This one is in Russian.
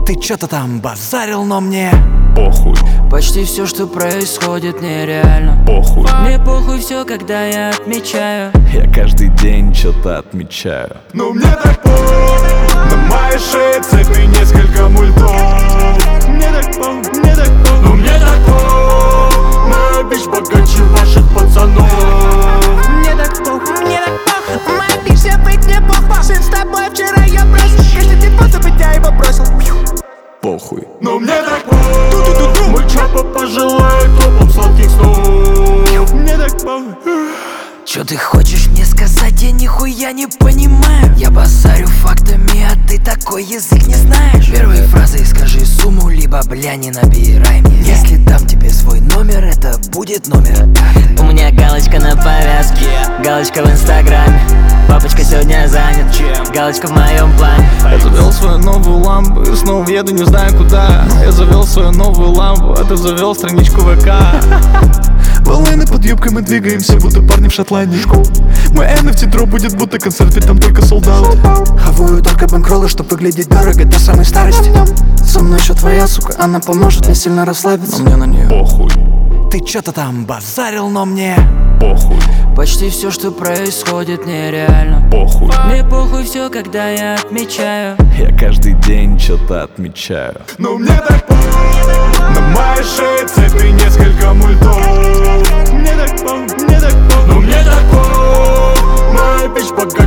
Ты чё-то там базарил, но мне похуй. Почти все, что происходит, нереально. Похуй. Мне похуй все, когда я отмечаю. Я каждый день что-то отмечаю. Но мне так похуй. На моей шее цепи несколько мультов. Мне так похуй, мне так похуй. Но мне так похуй. Моя бич богаче ваших пацанов. Мне так похуй, мне так похуй. Моя бич вся быть мне похуй. Сын с тобой вчера я бросил. Каждый день просто быть я его бросил. Похуй. Но мне так похуй. Мой чапа пожелает топом сладких снов. Мне так похуй. Чё ты хочешь мне сказать, я нихуя не понимаю. Я базарю фактами, а ты такой язык не знаешь. Первые фразы скажи сумму, либо бля не набирай мне. Если дам тебе свой номер, это будет номер карты. У меня галочка на повязке, галочка в инстаграме. Папочка сегодня занят, галочка в моем плане. Я завел свою новую лампу и снова еду не знаю куда. Я завел свою новую лампу, а ты завел страничку ВК. Волны под юбкой, мы двигаемся, будто парни в Шотландии. Мой NFT дроп будет, будто концерт, ведь там только солдат. Хавую только бэнкроллы, чтоб выглядеть дорого до самой старости. Со мной еще твоя сука, она поможет мне сильно расслабиться. Но мне на нее Похуй. Ты чё-то там базарил, но мне Похуй. Почти все, что происходит, нереально. Похуй. Мне похуй все, когда я отмечаю. Я каждый день что-то отмечаю. Но мне так похуй. На моей шее цепи несколько мультов. Мне так похуй, мне так похуй. Но мне так похуй. Моя бич богаче